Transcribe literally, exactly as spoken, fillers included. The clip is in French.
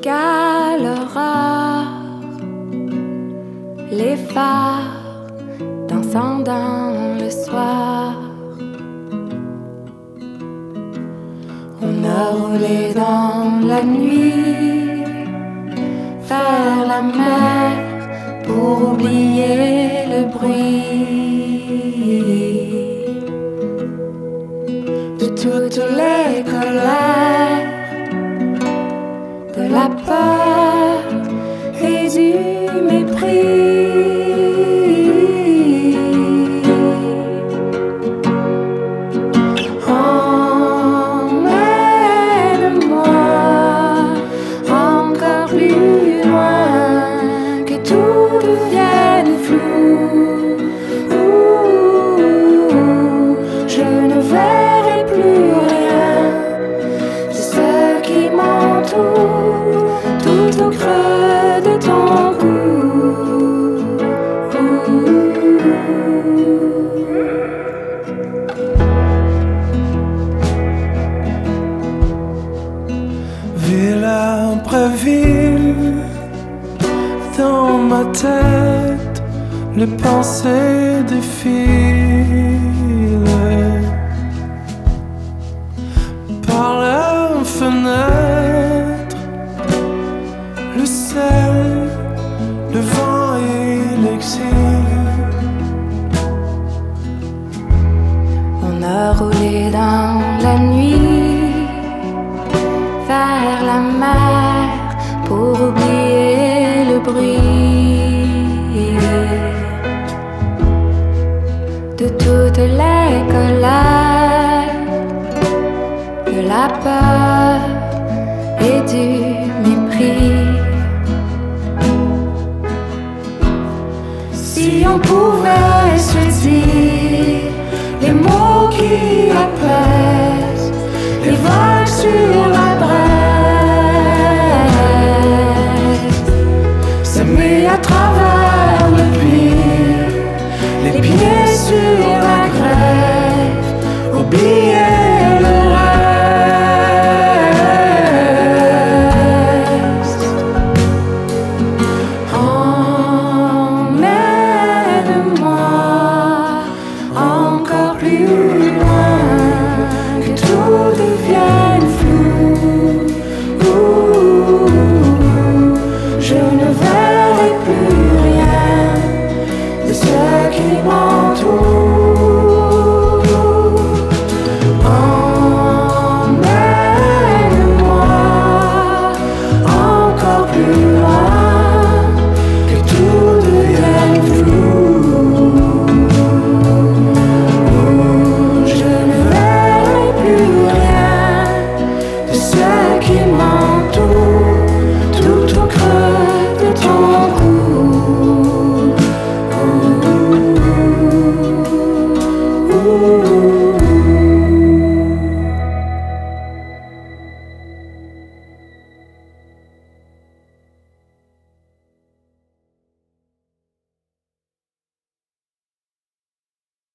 jusqu'à l'aurore, les phares dansant dans le soir. On a roulé dans la nuit vers la mer pour oublier le bruit de toutes les colères, de la peur et du mépris. Tout au creux de ton cou. Ville après ville, dans ma tête, les pensées défilent. Par la fenêtre, le sel, le vent et l'exil. On a roulé dans la nuit vers la mer pour oublier le bruit de toutes les colères, de la peur et du mépris. Si on pouvait se dire les mots qui apaisent les vagues sur la braise, s'aimer à travers le pire, les pieds sur la grève, oublier